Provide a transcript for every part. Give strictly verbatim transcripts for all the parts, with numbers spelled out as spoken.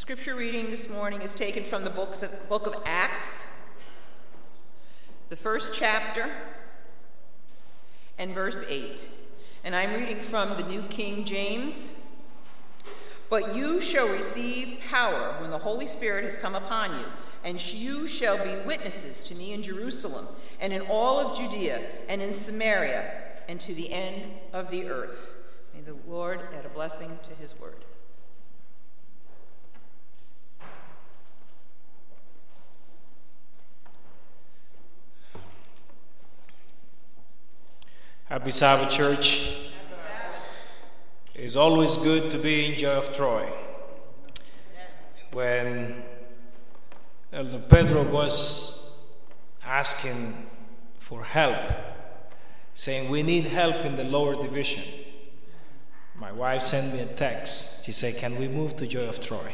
Scripture reading this morning is taken from the books of, book of Acts, the first chapter, and verse eight. And I'm reading from the New King James. But you shall receive power when the Holy Spirit has come upon you, and you shall be witnesses to me in Jerusalem, and in all of Judea, and in Samaria, and to the end of the earth. May the Lord add a blessing to his word. Happy Sabbath, church. It's always good to be in Joy of Troy. When Elder Pedro was asking for help, saying we need help in the lower division, my wife sent me a text. She said, can we move to Joy of Troy?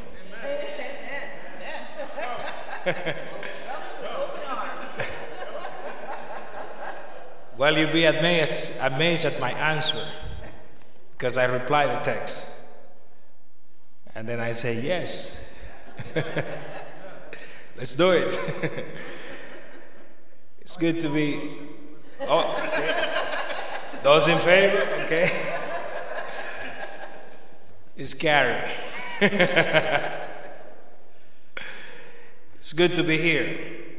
Well, you'll be amazed, amazed at my answer, because I reply the text. And then I say, yes. Let's do it. It's good to be... Oh, okay. Those in favor? Okay. It's Gary. It's good to be here.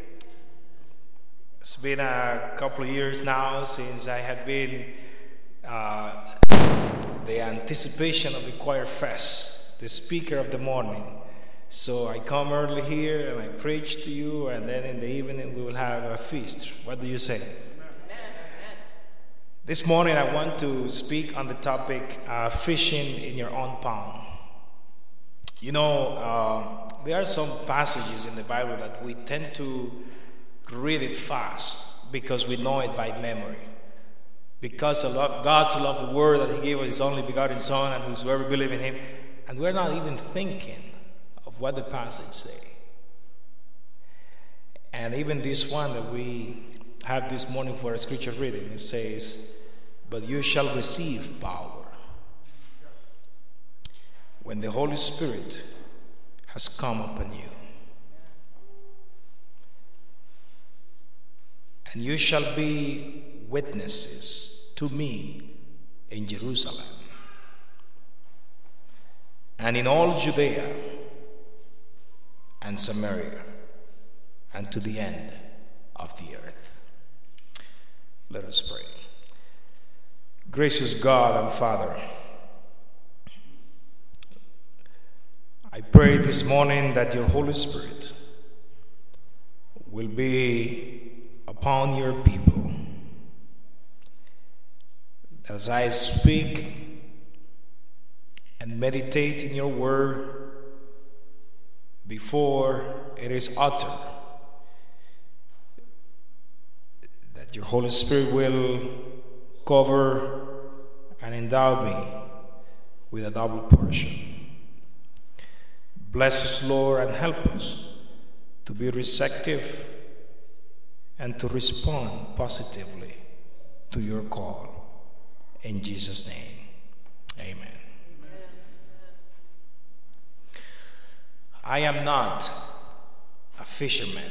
It's been a couple of years now since I have been uh, the anticipation of the Choir Fest, the speaker of the morning. So I come early here and I preach to you, and then in the evening we will have a feast. What do you say? Amen. This morning I want to speak on the topic uh, fishing in your own pond. You know, uh, there are some passages in the Bible that we tend to read it fast because we know it by memory. Because of love, God so loved the world that he gave us his only begotten Son, and whosoever believe in him. And we're not even thinking of what the passage say. And even this one that we have this morning for a scripture reading, it says, but you shall receive power when the Holy Spirit has come upon you. And you shall be witnesses to me in Jerusalem, and in all Judea and Samaria, and to the end of the earth. Let us pray. Gracious God and Father, I pray this morning that your Holy Spirit will be upon your people. As I speak and meditate in your word before it is uttered, that your Holy Spirit will cover and endow me with a double portion. Bless us, Lord, and help us to be receptive and to respond positively to your call. In Jesus' name, amen. Amen. I am not a fisherman.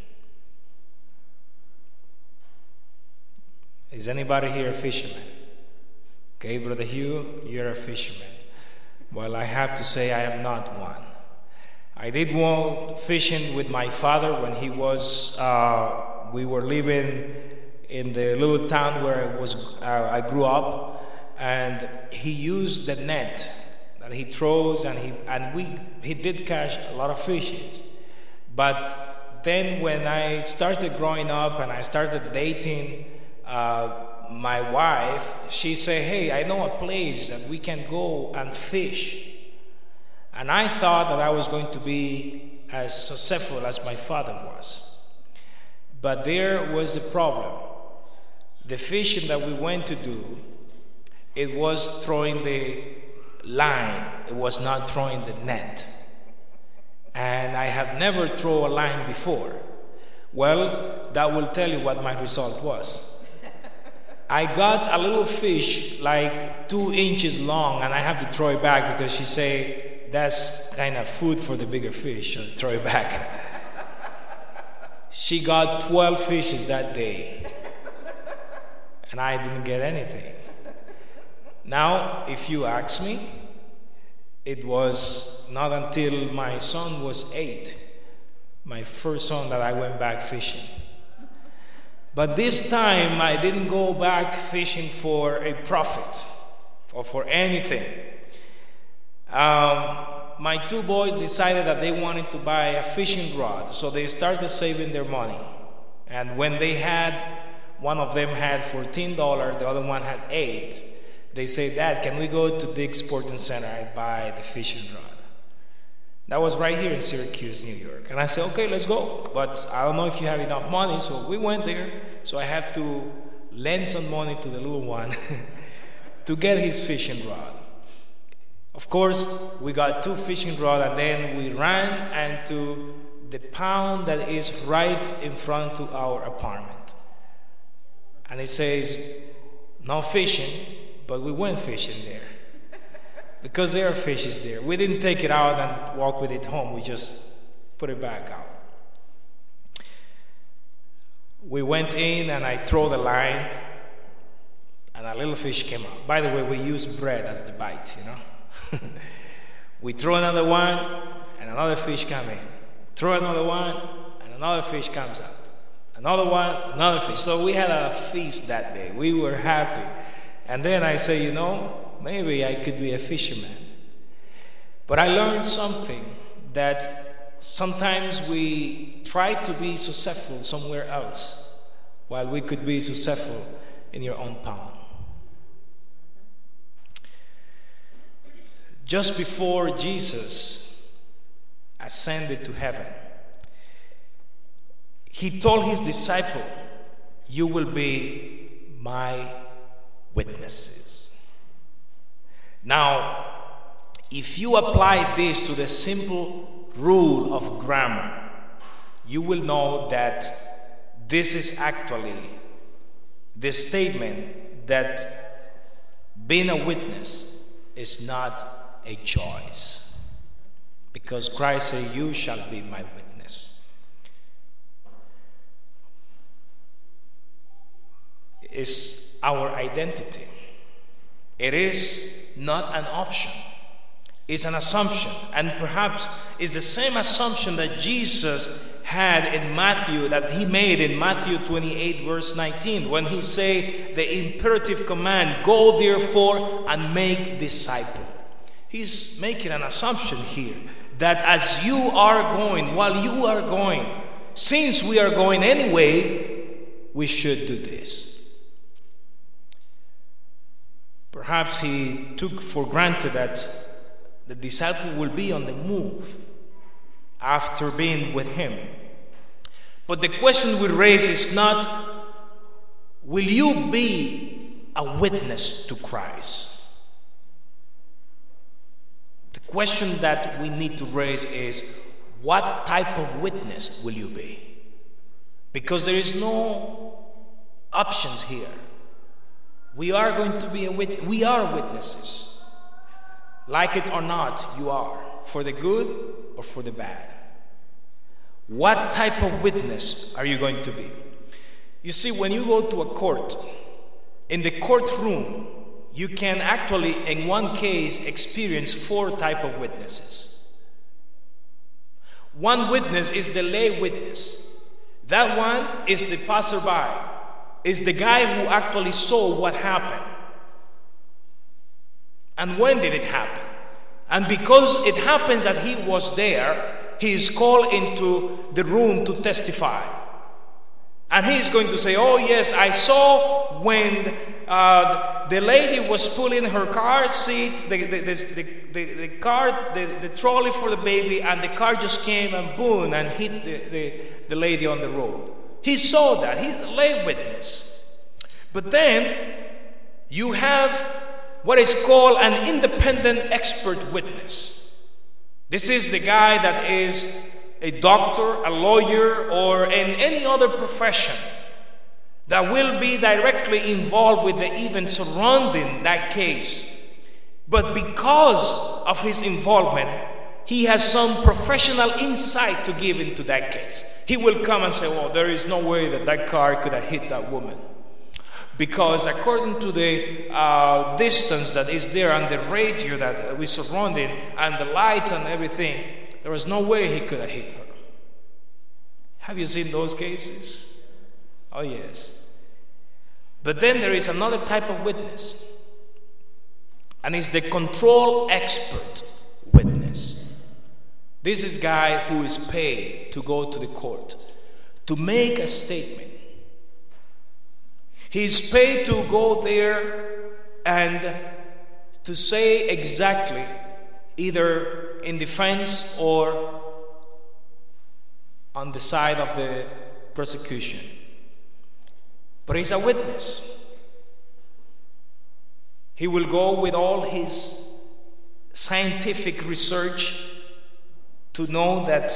Is anybody here a fisherman? Okay, Brother Hugh, you're a fisherman. Well, I have to say I am not one. I did go fishing with my father when he was, uh, we were living in the little town where I, was, uh, I grew up, and he used the net that he throws, and he and we he did catch a lot of fishes. But then when I started growing up and I started dating uh, my wife, she said, hey, I know a place that we can go and fish. And I thought that I was going to be as successful as my father was. But there was a problem. The fishing that we went to do, it was throwing the line. It was not throwing the net. And I have never thrown a line before. Well, that will tell you what my result was. I got a little fish like two inches long, and I have to throw it back because she said, that's kind of food for the bigger fish, so throw it back. She got twelve fishes that day, and I didn't get anything. Now, if you ask me, it was not until my son was eight, my first son, that I went back fishing. But this time, I didn't go back fishing for a profit or for anything. Um, my two boys decided that they wanted to buy a fishing rod, so they started saving their money. And when they had, one of them had fourteen dollars, the other one had eight, they said, "Dad, can we go to Dick's Sporting Center and buy the fishing rod?" That was right here in Syracuse, New York. And I said, "Okay, let's go. But I don't know if you have enough money." So we went there. So I have to lend some money to the little one to get his fishing rod. Of course, we got two fishing rods, and then we ran into the pond that is right in front of our apartment. And it says, "No fishing," but we went fishing there. Because there are fishes there. We didn't take it out and walk with it home. We just put it back out. We went in and I threw the line and a little fish came out. By the way, we use bread as the bite, you know. We throw another one and another fish comes in. Throw another one and another fish comes out. Another one, another fish. So we had a feast that day. We were happy. And then I say, you know, maybe I could be a fisherman. But I learned something, that sometimes we try to be successful somewhere else while we could be successful in your own pond. Just before Jesus ascended to heaven, he told his disciple, "You will be my witnesses." Now, if you apply this to the simple rule of grammar, you will know that this is actually the statement that being a witness is not a choice. Because Christ said, "You shall be my witness." It's our identity. It is not an option. It's an assumption. And perhaps it's the same assumption that Jesus had in Matthew, that he made in Matthew twenty-eight verse nineteen, when he said the imperative command, "Go therefore and make disciples." He's making an assumption here that as you are going, while you are going, since we are going anyway, we should do this. Perhaps he took for granted that the disciple will be on the move after being with him. But the question we raise is not, will you be a witness to Christ? The question that we need to raise is, what type of witness will you be? Because there is no options here. We are going to be a wit- we are witnesses. Like it or not, you are, for the good or for the bad. What type of witness are you going to be? You see, when you go to a court, in the courtroom, you can actually, in one case, experience four type of witnesses. One witness is the lay witness. That one is the passerby, is the guy who actually saw what happened. And when did it happen? And because it happens that he was there, he is called into the room to testify. And he is going to say, "Oh yes, I saw when uh, the lady was pulling her car seat, the, the, the, the, the car, the, the trolley for the baby, and the car just came and boom, and hit the, the, the lady on the road." He saw that. He's a lay witness. But then you have what is called an independent expert witness. This is the guy that is a doctor, a lawyer, or in any other profession that will be directly involved with the events surrounding that case. But because of his involvement, he has some professional insight to give into that case. He will come and say, well, there is no way that that car could have hit that woman. Because according to the uh, distance that is there and the radio that we surrounded and the light and everything, there was no way he could have hit her. Have you seen those cases? Oh, yes. But then there is another type of witness. And it's the control expert witness. This is a guy who is paid to go to the court to make a statement. He's paid to go there and to say exactly, either in defense or on the side of the prosecution. But he's a witness. He will go with all his scientific research to know that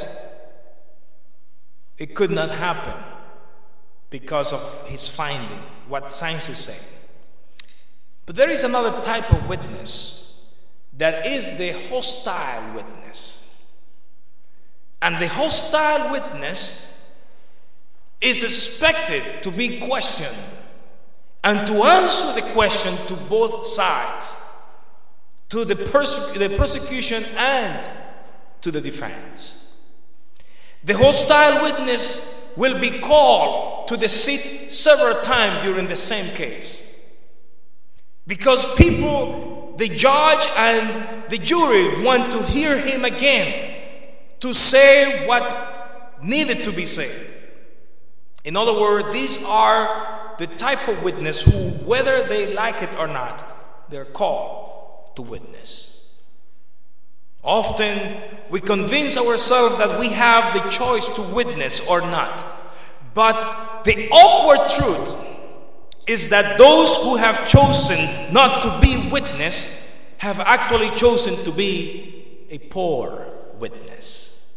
it could not happen because of his finding, what science is saying. But there is another type of witness that is the hostile witness. And the hostile witness is expected to be questioned and to answer the question to both sides, to the, perse- the prosecution and to the defense. The hostile witness will be called to the seat several times during the same case, because people, the judge and the jury, want to hear him again to say what needed to be said. In other words, these are the type of witness who, whether they like it or not, they're called to witness. Often we convince ourselves that we have the choice to witness or not. But the awkward truth is that those who have chosen not to be witness have actually chosen to be a poor witness.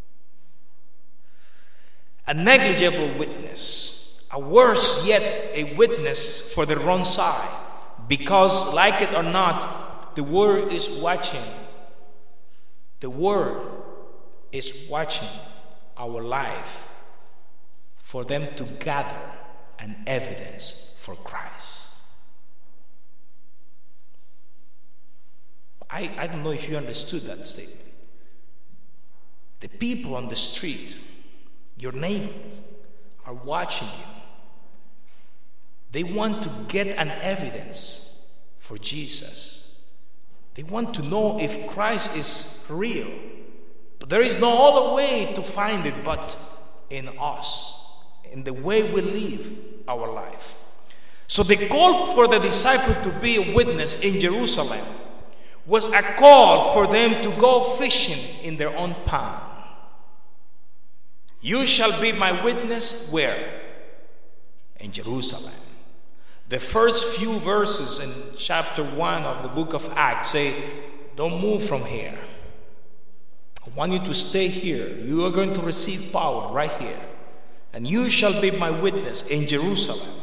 A negligible witness, a worse yet, a witness for the wrong side, because, like it or not, the world is watching. The world is watching our life for them to gather an evidence for Christ. I, I don't know if you understood that statement. The people on the street, your neighbors, are watching you. They want to get an evidence for Jesus. They want to know if Christ is real. But there is no other way to find it but in us, in the way we live our life. So the call for the disciple to be a witness in Jerusalem was a call for them to go fishing in their own pond. You shall be my witness where? In Jerusalem. The first few verses in chapter one of the book of Acts say, don't move from here. I want you to stay here. You are going to receive power right here. And you shall be my witness in Jerusalem.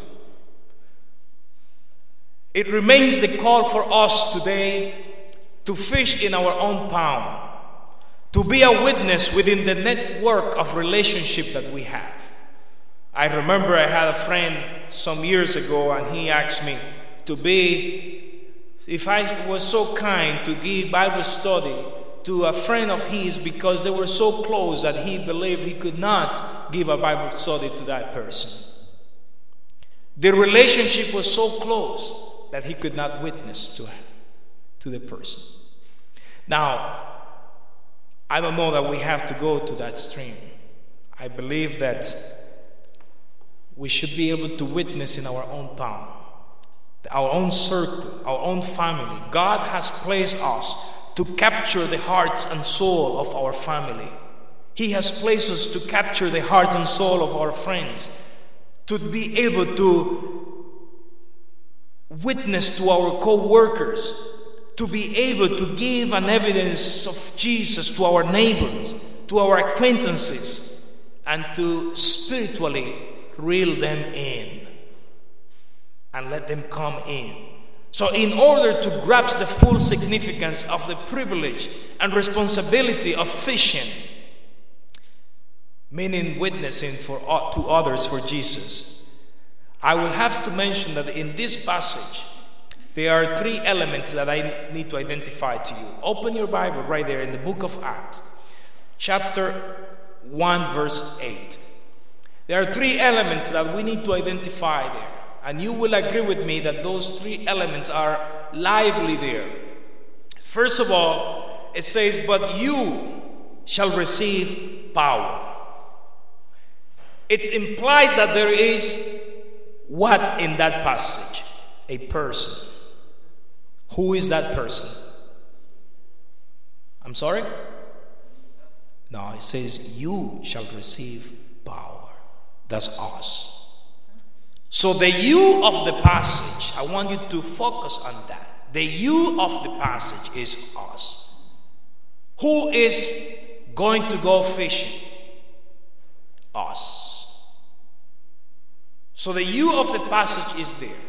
It remains the call for us today to fish in our own pond, to be a witness within the network of relationship that we have. I remember I had a friend some years ago, and he asked me to be, if I was so kind to give Bible study to a friend of his, because they were so close that he believed he could not give a Bible study to that person. The relationship was so close that he could not witness to him, to the person. Now, I don't know that we have to go to that stream. I believe that we should be able to witness in our own town, our own circle, our own family. God has placed us to capture the hearts and soul of our family. He has placed us to capture the heart and soul of our friends, to be able to witness to our co-workers, to be able to give an evidence of Jesus to our neighbors, to our acquaintances, and to spiritually reel them in and let them come in, So in order to grasp the full significance of the privilege and responsibility of fishing, meaning witnessing for to others for Jesus, I will have to mention that in this passage, there are three elements that I need to identify to you. Open your Bible right there in the book of Acts, chapter one, verse eight. There are three elements that we need to identify there. And you will agree with me that those three elements are lively there. First of all, it says, but you shall receive power. It implies that there is what in that passage? A person. Who is that person? I'm sorry? No, it says you shall receive power. That's us. So the you of the passage, I want you to focus on that. The you of the passage is us. Who is going to go fishing? Us. So the you of the passage is there.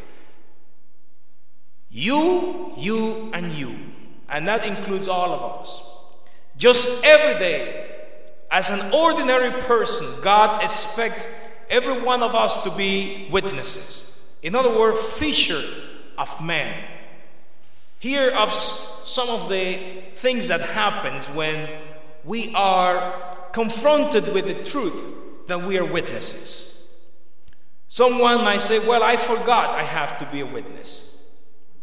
You, you, and you. And that includes all of us. Just every day, as an ordinary person, God expects every one of us to be witnesses. In other words, fisher of men. Here are some of the things that happens when we are confronted with the truth that we are witnesses. Someone might say, well, I forgot I have to be a witness.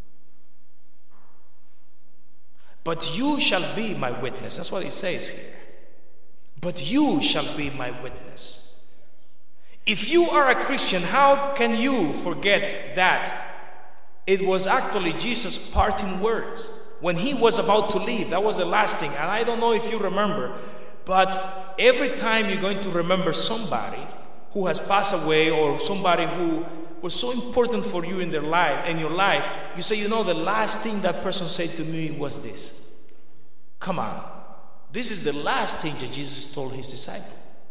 But you shall be my witness. That's what it says here. But you shall be my witness. If you are a Christian, how can you forget that it was actually Jesus' parting words when he was about to leave? That was the last thing. And I don't know if you remember, but every time you're going to remember somebody who has passed away or somebody who was so important for you in their life, in your life, you say, you know, the last thing that person said to me was this. Come on. This is the last thing that Jesus told his disciples.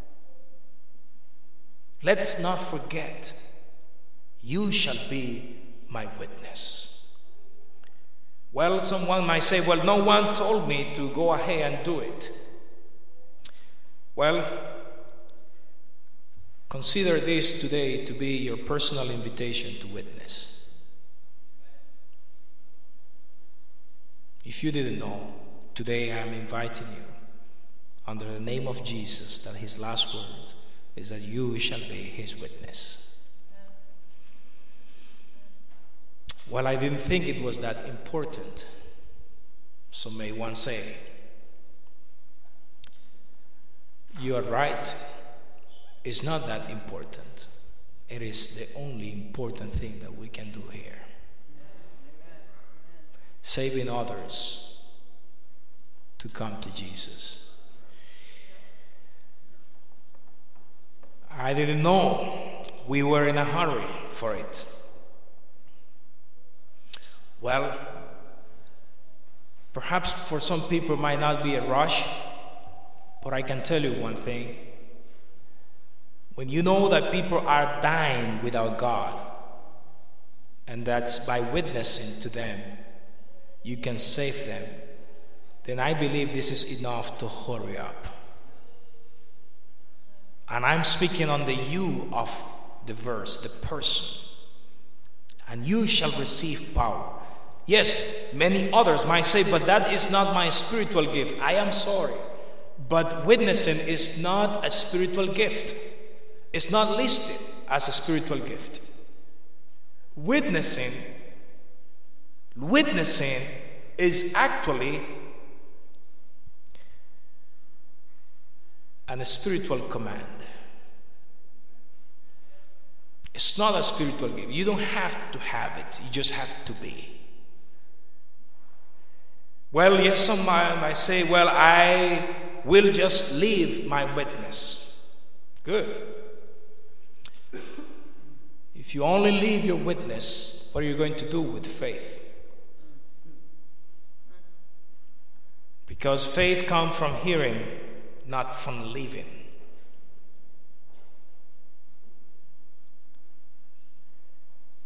Let's not forget, you shall be my witness. Well, someone might say, well, no one told me to go ahead and do it. Well, consider this today to be your personal invitation to witness. If you didn't know, today I am inviting you under the name of Jesus that his last words is that you shall be his witness. Well, I didn't think it was that important. So may one say, you are right. It's not that important. It is the only important thing that we can do here. Saving others to come to Jesus. I didn't know we were in a hurry for it. Well, perhaps for some people it might not be a rush, but I can tell you one thing. When you know that people are dying without God, and that's by witnessing to them, you can save them, then I believe this is enough to hurry up. And I'm speaking on the you of the verse, the person. And you shall receive power. Yes, many others might say, but that is not my spiritual gift. I am sorry. But witnessing is not a spiritual gift. It's not listed as a spiritual gift. Witnessing, witnessing is actually a spiritual command. It's not a spiritual gift. You don't have to have it. You just have to be. Well, yes, some might say, well, I will just leave my witness. Good. If you only leave your witness, what are you going to do with faith? Because faith comes from hearing, not from living.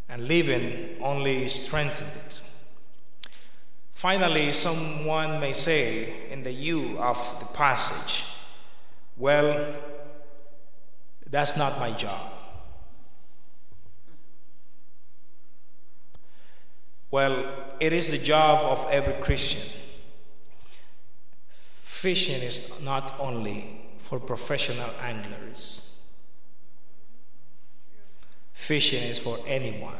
and living only strengthened it. Finally, someone may say in the you of the passage, well, that's not my job. Well, it is the job of every Christian. Fishing is not only for professional anglers. Fishing is for anyone.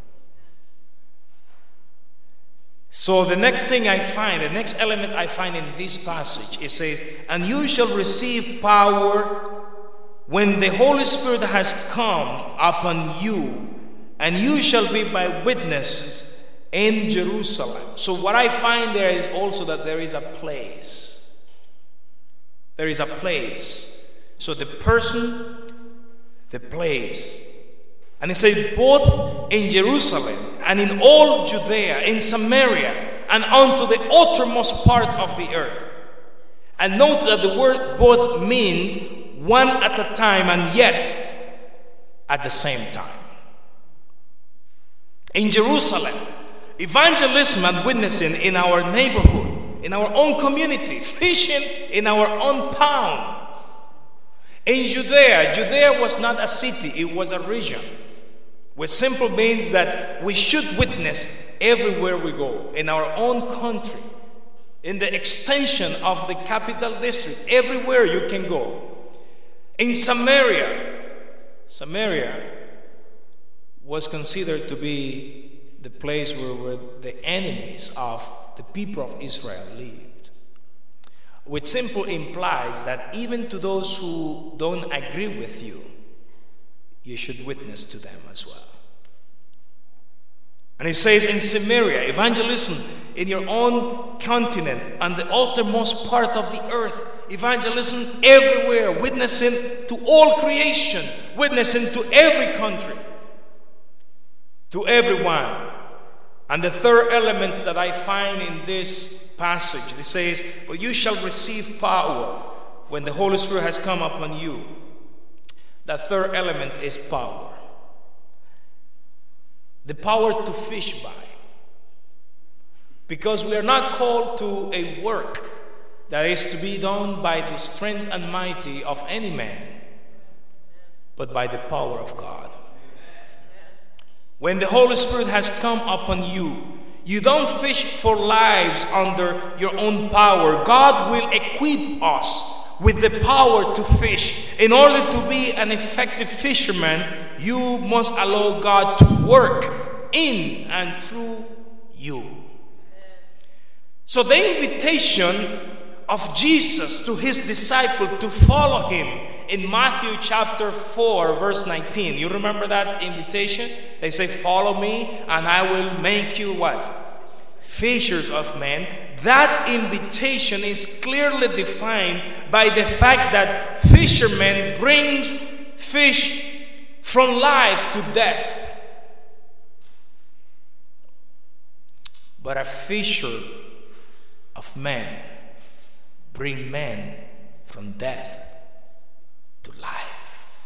So the next thing I find, the next element I find in this passage, it says, and you shall receive power when the Holy Spirit has come upon you, and you shall be my witnesses in Jerusalem. So what I find there is also that there is a place. There is a place. So the person, the place. And it says both in Jerusalem and in all Judea, in Samaria, and unto the uttermost part of the earth. And note that the word both means one at a time and yet at the same time. In Jerusalem, evangelism and witnessing in our neighborhood, in our own community, fishing in our own town. In Judea, Judea was not a city, it was a region. Which simply means that we should witness everywhere we go, in our own country, in the extension of the capital district, everywhere you can go. In Samaria, Samaria was considered to be the place where, where the enemies of the people of Israel lived. Which simply implies that even to those who don't agree with you, you should witness to them as well. And it says in Samaria, evangelism in your own continent and the uttermost part of the earth, evangelism everywhere, witnessing to all creation, witnessing to every country, to everyone. And the third element that I find in this passage, it says, but you shall receive power when the Holy Spirit has come upon you. That third element is power. The power to fish by. Because we are not called to a work that is to be done by the strength and mighty of any man, but by the power of God. When the Holy Spirit has come upon you, you don't fish for lives under your own power. God will equip us with the power to fish. In order to be an effective fisherman, you must allow God to work in and through you. So the invitation of Jesus to his disciple to follow him in Matthew chapter four verse nineteen. You remember that invitation? They say, follow me and I will make you what? Fishers of men. That invitation is clearly defined by the fact that fishermen brings fish from life to death. But a fisher of men bring men from death to life.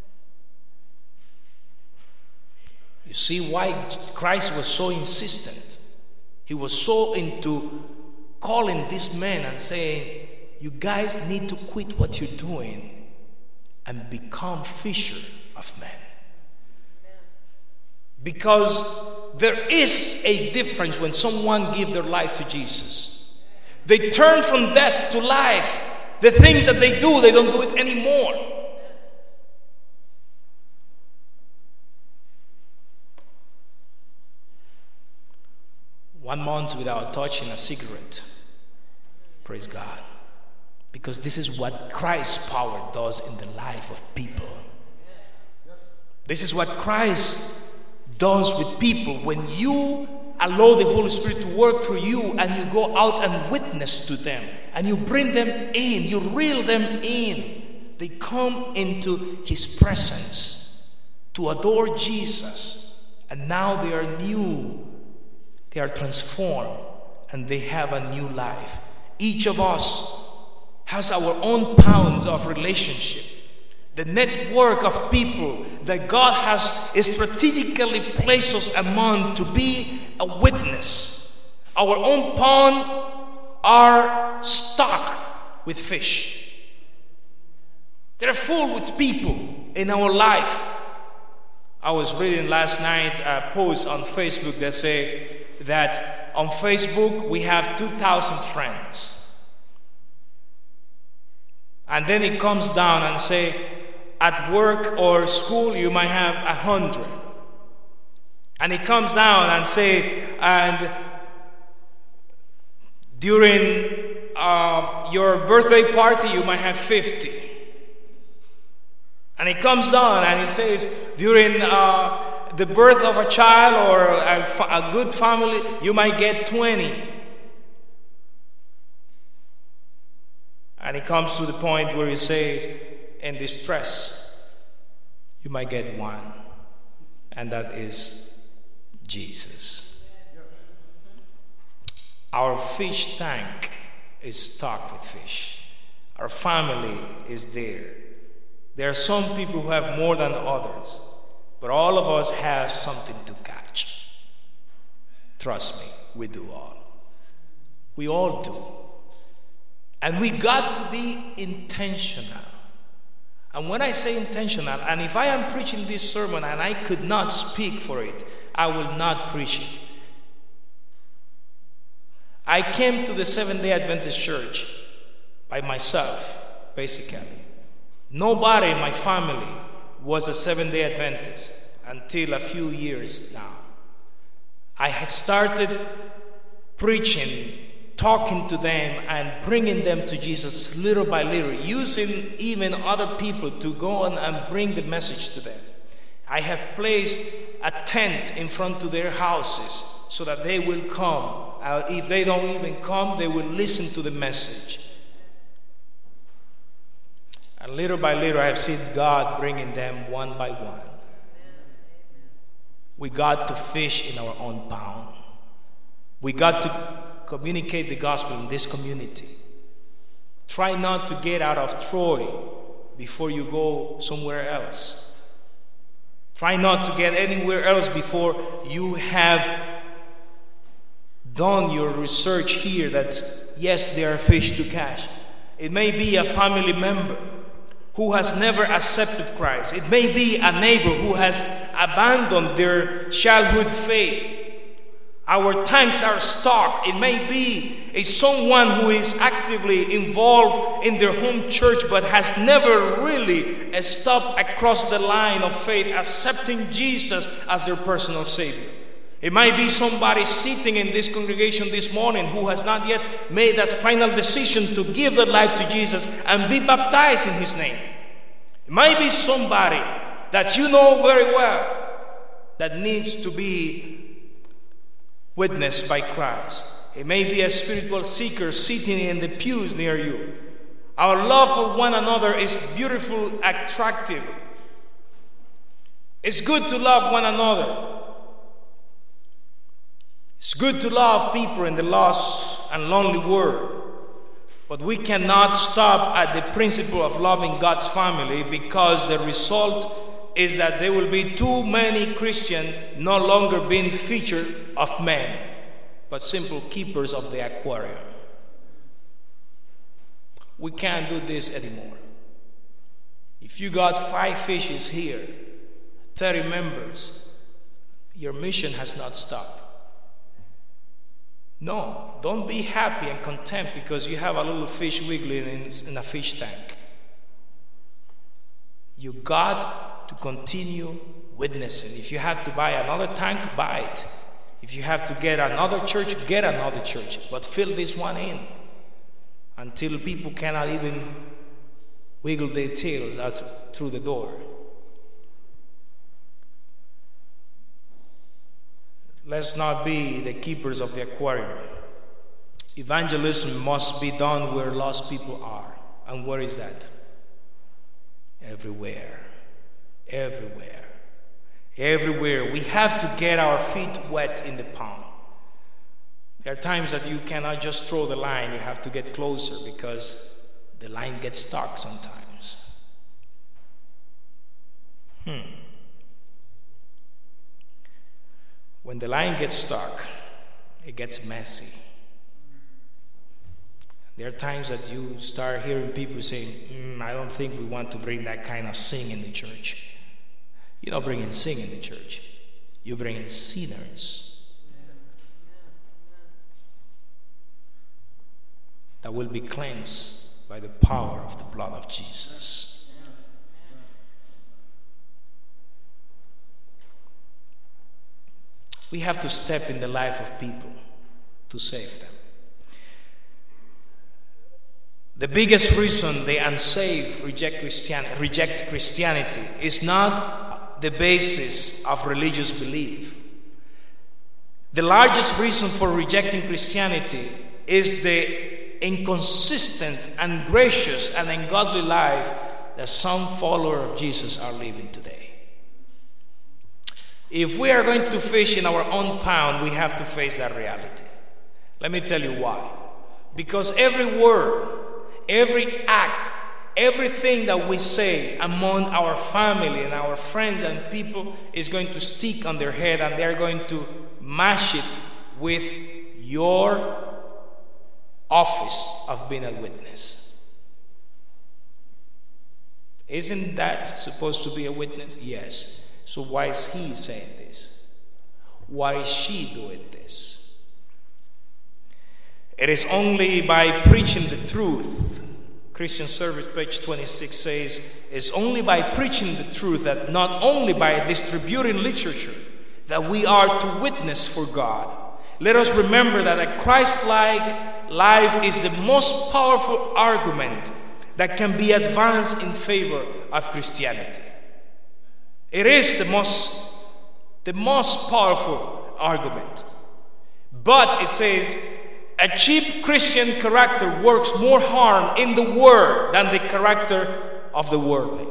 You see why Christ was so insistent. He was so into calling these men and saying, you guys need to quit what you're doing and become fisher of men. Because there is a difference when someone gives their life to Jesus. They turn from death to life. The things that they do, they don't do it anymore. One month without touching a cigarette. Praise God. Because this is what Christ's power does in the life of people. This is what Christ does with people. When you allow the Holy Spirit to work through you and you go out and witness to them and you bring them in, you reel them in, they come into his presence to adore Jesus, and now they are new. They are transformed and they have a new life. Each of us has our own pounds of relationship the network of people that God has strategically placed us among to be a witness. Our own pond are stocked with fish. They're full with people in our life. I was reading last night a post on Facebook that say that on Facebook we have two thousand friends. And then it comes down and say, at work or school you might have a hundred. And it comes down and say, and during uh, your birthday party you might have fifty. And it comes down and it says, during uh, the birth of a child or a, fa- a good family, you might get twenty. And it comes to the point where it says, in distress, you might get one. And that is Jesus. Our fish tank is stocked with fish. Our family is there. There are some people who have more than others, but all of us have something to catch. Trust me, we do all. We all do. And we got to be intentional. And when I say intentional, and if I am preaching this sermon and I could not speak for it, I will not preach it. I came to the Seventh-day Adventist Church by myself, basically. Nobody in my family was a Seventh-day Adventist until a few years now. I had started preaching, talking to them and bringing them to Jesus little by little, using even other people to go on and bring the message to them. I have placed a tent in front of their houses so that they will come. Uh, if they don't even come, they will listen to the message. And little by little, I have seen God bringing them one by one. We got to fish in our own pond. We got to communicate the gospel in this community. Try not to get out of Troy before you go somewhere else. Try not to get anywhere else before you have done your research here that yes, there are fish to catch. It may be a family member who has never accepted Christ. It may be a neighbor who has abandoned their childhood faith. Our tanks are stocked. It may be a someone who is actively involved in their home church but has never really stopped across the line of faith, accepting Jesus as their personal Savior. It might be somebody sitting in this congregation this morning who has not yet made that final decision to give their life to Jesus and be baptized in His name. It might be somebody that you know very well that needs to be witnessed by Christ. It may be a spiritual seeker sitting in the pews near you. Our love for one another is beautiful, attractive. It's good to love one another. It's good to love people in the lost and lonely world. But we cannot stop at the principle of loving God's family, because the result is that there will be too many Christians no longer being featured of men, but simple keepers of the aquarium. We can't do this anymore. If you got five fishes here, thirty members, your mission has not stopped. No, don't be happy and content because you have a little fish wiggling in, in a fish tank. You got to continue witnessing. If you have to buy another tank, buy it. If you have to get another church, get another church. But fill this one in until people cannot even wiggle their tails out through the door. Let's not be the keepers of the aquarium. Evangelism must be done where lost people are. And where is that? Everywhere. Everywhere. Everywhere. We have to get our feet wet in the pond. There are times that you cannot just throw the line. You have to get closer because the line gets stuck sometimes. Hmm. When the line gets dark, it gets messy. There are times that you start hearing people saying, mm, I don't think we want to bring that kind of sing in the church. You're not bringing sing in the church. You're bringing sinners that will be cleansed by the power of the blood of Jesus. We have to step in the life of people to save them. The biggest reason the unsaved reject Christianity, reject Christianity is not the basis of religious belief. The largest reason for rejecting Christianity is the inconsistent, ungracious, and ungodly life that some followers of Jesus are living today. If we are going to fish in our own pond, we have to face that reality. Let me tell you why. Because every word, every act, everything that we say among our family and our friends and people is going to stick on their head, and they're going to mash it with your office of being a witness. Isn't that supposed to be a witness? Yes. So why is he saying this? Why is she doing this? It is only by preaching the truth. Christian Service, page twenty-six says, it's only by preaching the truth, that not only by distributing literature, that we are to witness for God. Let us remember that a Christ-like life is the most powerful argument that can be advanced in favor of Christianity. It is the most, the most powerful argument. But it says, a cheap Christian character works more harm in the world than the character of the worldling.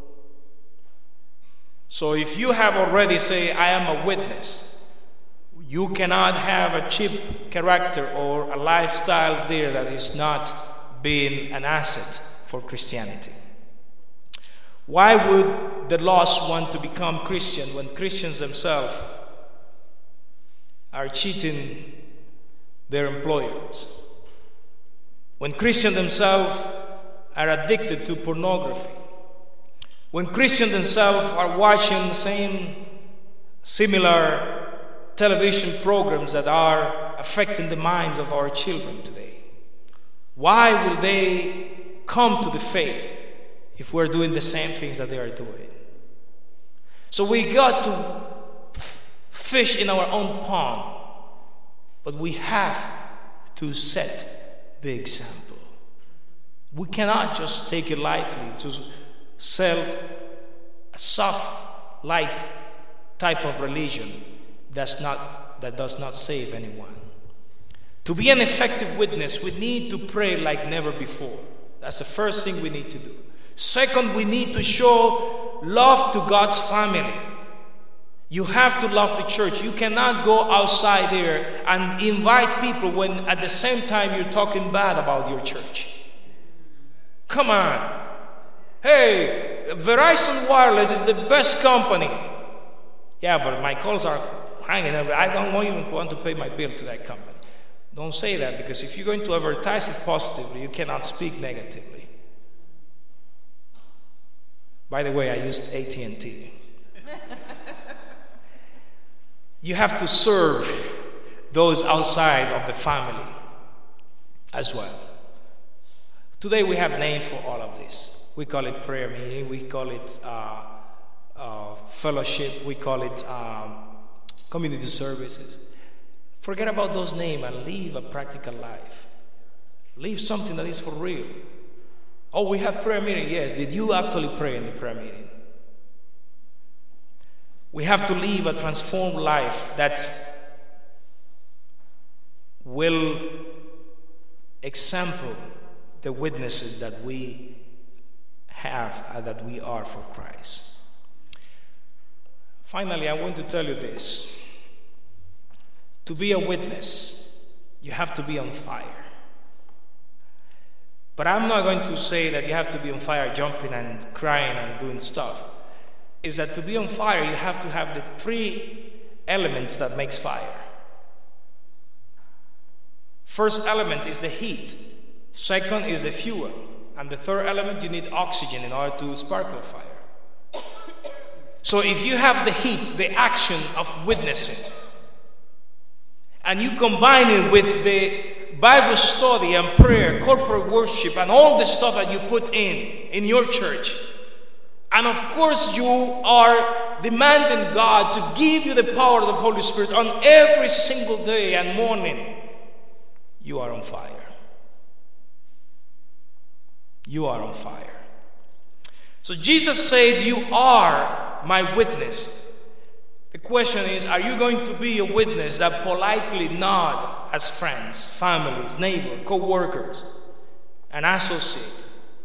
So if you have already said, I am a witness, you cannot have a cheap character or a lifestyle there that is not being an asset for Christianity. Why would the lost want to become Christian when Christians themselves are cheating their employers? When Christians themselves are addicted to pornography? When Christians themselves are watching the same similar television programs that are affecting the minds of our children today? Why will they come to the faith if we're doing the same things that they are doing? So we got to f- fish in our own pond. But we have to set the example. We cannot just take it lightly to sell a soft, light type of religion that's not, that does not save anyone. To be an effective witness, we need to pray like never before. That's the first thing we need to do. Second, we need to show love to God's family. You have to love the church. You cannot go outside there and invite people when at the same time you're talking bad about your church. Come on. Hey, Verizon Wireless is the best company. Yeah, but my calls are hanging over. I don't even want to pay my bill to that company. Don't say that, because if you're going to advertise it positively, you cannot speak negatively. By the way, I used A T and T. You have to serve those outside of the family as well. Today we have names for all of this. We call it prayer meeting, we call it uh, uh, fellowship, we call it um, community services. Forget about those names and live a practical life. Live something that is for real. Oh, we have prayer meeting. Yes, did you actually pray in the prayer meeting? We have to live a transformed life that will example the witnesses that we have and that we are for Christ. Finally, I want to tell you this. To be a witness, you have to be on fire. But I'm not going to say that you have to be on fire, jumping and crying and doing stuff. is that to be on fire, you have to have the three elements that makes fire. First element is the heat. Second is the fuel. And the third element, you need oxygen in order to sparkle a fire. So if you have the heat, the action of witnessing, and you combine it with the Bible study and prayer, corporate worship, and all the stuff that you put in, in your church, and of course you are demanding God to give you the power of the Holy Spirit on every single day and morning, you are on fire. You are on fire. So Jesus said, you are my witness. The question is, are you going to be a witness that politely nod as friends, families, neighbors, co-workers, and associates,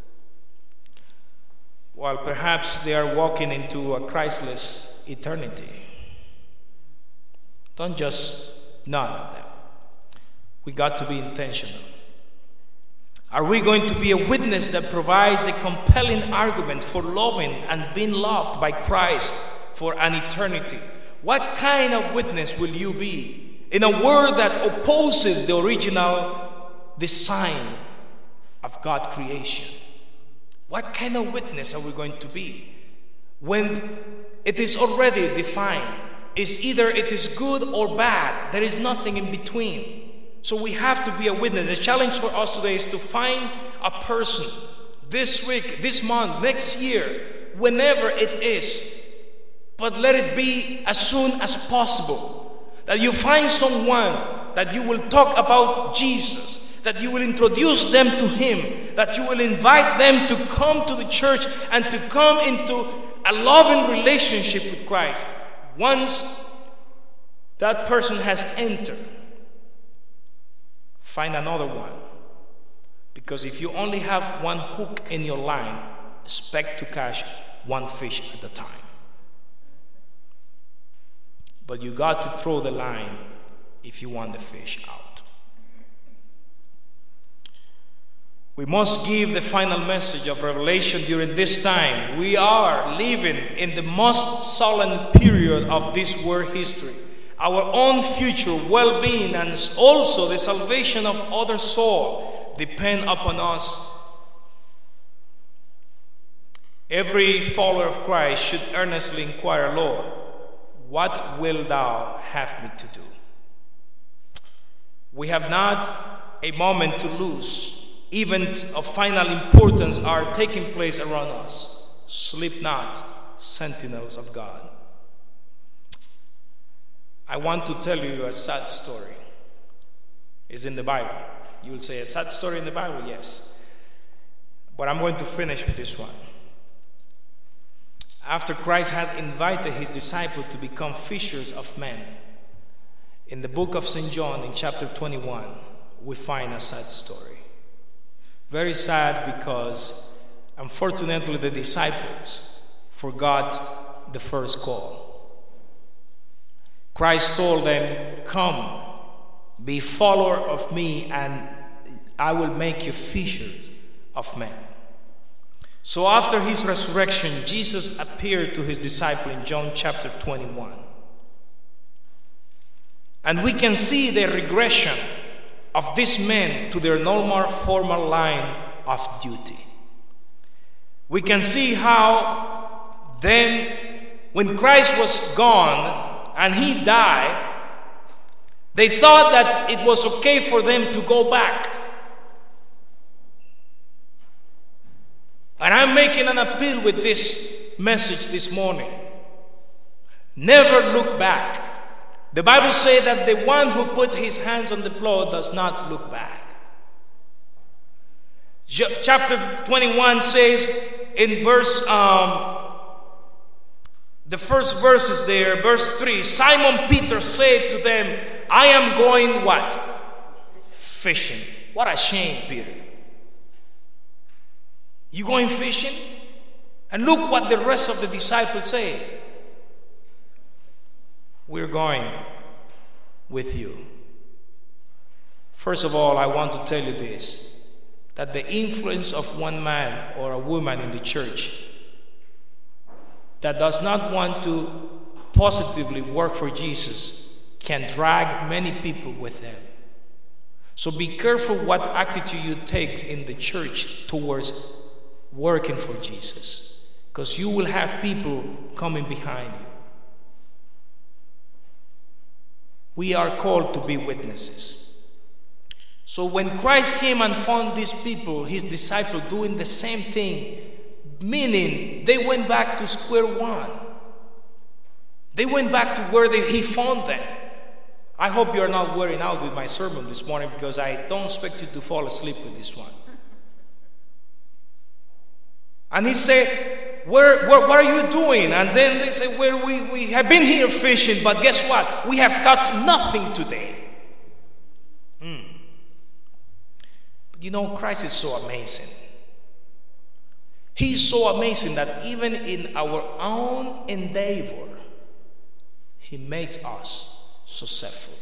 while perhaps they are walking into a Christless eternity? Don't just nod at them. We got to be intentional. Are we going to be a witness that provides a compelling argument for loving and being loved by Christ for an eternity? What kind of witness will you be in a world that opposes the original design of God's creation? What kind of witness are we going to be when it is already defined? It's either it is good or bad. There is nothing in between. So we have to be a witness. The challenge for us today is to find a person this week, this month, next year, whenever it is. But let it be as soon as possible. That you find someone that you will talk about Jesus, that you will introduce them to Him, that you will invite them to come to the church and to come into a loving relationship with Christ. Once that person has entered, find another one. Because if you only have one hook in your line, expect to catch one fish at a time. But you got to throw the line if you want the fish out. We must give the final message of Revelation during this time. We are living in the most solemn period of this world history. Our own future well-being and also the salvation of other souls depend upon us. Every follower of Christ should earnestly inquire, Lord, what will thou have me to do? We have not a moment to lose. Events of final importance are taking place around us. Sleep not, sentinels of God. I want to tell you a sad story. It's in the Bible. You will say, a sad story in the Bible? Yes. But I'm going to finish with this one. After Christ had invited His disciples to become fishers of men, in the book of Saint John, in chapter twenty-one, we find a sad story. Very sad because, unfortunately, the disciples forgot the first call. Christ told them, come, be follower of me, and I will make you fishers of men. So after His resurrection, Jesus appeared to His disciples in John chapter twenty-one. And we can see the regression of these men to their normal formal line of duty. We can see how then, when Christ was gone, and He died, they thought that it was okay for them to go back. And I'm making an appeal with this message this morning. Never look back. The Bible says that the one who put his hands on the plow does not look back. Chapter twenty-one says in verse um, the first verse is there, verse three. Simon Peter said to them, I am going what? Fishing. What a shame, Peter. You going fishing? And look what the rest of the disciples say. We're going with you. First of all, I want to tell you this, that the influence of one man or a woman in the church that does not want to positively work for Jesus can drag many people with them. So be careful what attitude you take in the church towards working for Jesus, because you will have people coming behind you. We are called to be witnesses. So when Christ came and found these people, his disciples, doing the same thing, meaning they went back to square one. They went back to where they, he found them. I hope you're not wearing out with my sermon this morning, because I don't expect you to fall asleep with this one. And he said, where, where, what are you doing? And then they say, well, we, we have been here fishing, but guess what? We have caught nothing today. Hmm. But you know, Christ is so amazing. He's so amazing that even in our own endeavor, he makes us successful.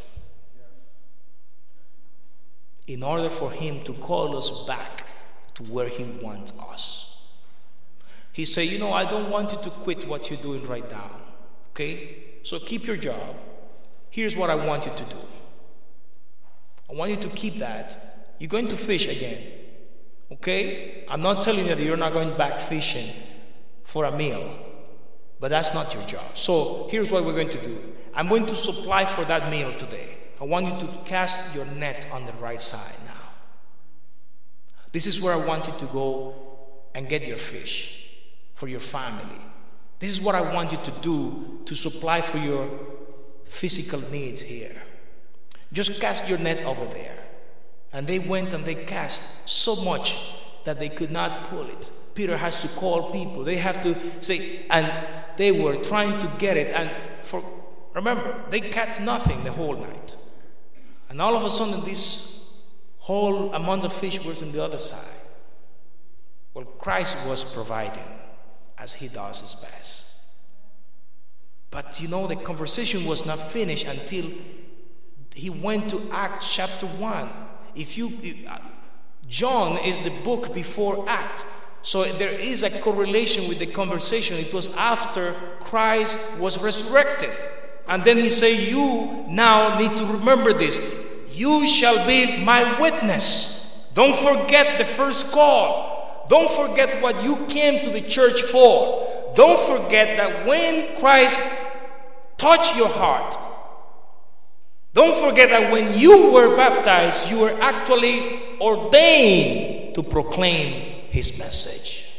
In order for him to call us back to where he wants us. He said, you know, I don't want you to quit what you're doing right now. Okay? So keep your job. Here's what I want you to do. I want you to keep that. You're going to fish again. Okay? I'm not telling you that you're not going back fishing for a meal. But that's not your job. So here's what we're going to do. I'm going to supply for that meal today. I want you to cast your net on the right side now. This is where I want you to go and get your fish for your family. This is what I want you to do to supply for your physical needs here. Just cast your net over there. And they went and they cast so much that they could not pull it. Peter has to call people. They have to say, and they were trying to get it. And for remember, they caught nothing the whole night. And all of a sudden, this whole amount of fish was on the other side. Well, Christ was providing as he does his best. But you know, the conversation was not finished until he went to Acts chapter one. If you, if, uh, John is the book before Acts. So there is a correlation with the conversation. It was after Christ was resurrected. And then he said, you now need to remember this. You shall be my witness. Don't forget the first call. Don't forget what you came to the church for. Don't forget that when Christ touched your heart, don't forget that when you were baptized, you were actually ordained to proclaim his message.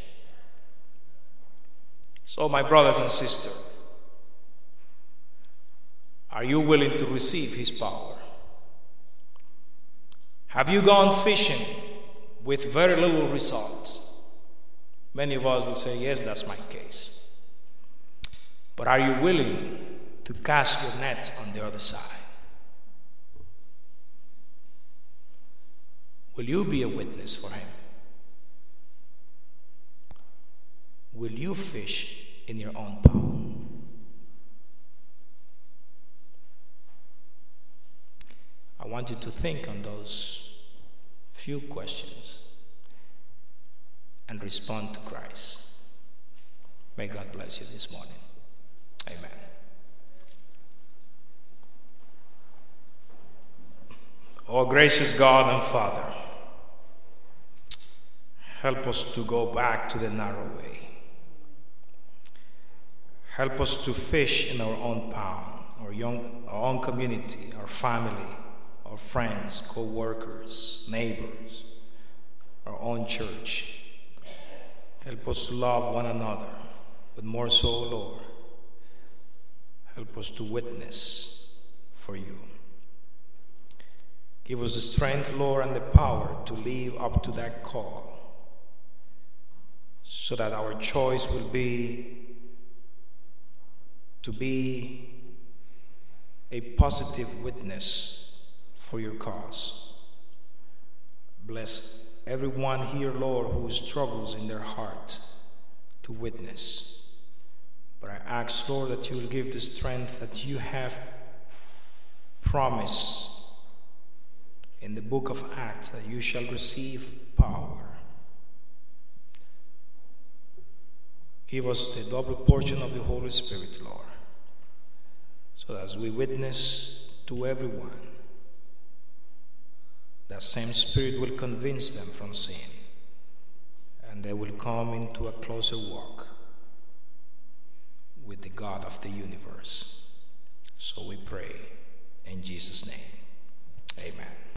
So, my brothers and sisters, are you willing to receive his power? Have you gone fishing with very little results? Many of us will say, yes, that's my case. But are you willing to cast your net on the other side? Will you be a witness for him? Will you fish in your own power? I want you to think on those few questions and respond to Christ. May God bless you this morning. Amen. Oh, gracious God and Father, help us to go back to the narrow way. Help us to fish in our own power, our, young, our own community, our family, our friends, co-workers, neighbors, our own church. Help us to love one another, but more so, Lord, help us to witness for you. Give us the strength, Lord, and the power to live up to that call, so that our choice will be to be a positive witness for your cause. Bless everyone here, Lord, who struggles in their heart to witness. But I ask, Lord, that you will give the strength that you have promised in the book of Acts, that you shall receive power. Give us the double portion of the Holy Spirit, Lord, so that as we witness to everyone, that same Spirit will convince them from sin, and they will come into a closer walk with the God of the universe. So we pray in Jesus' name.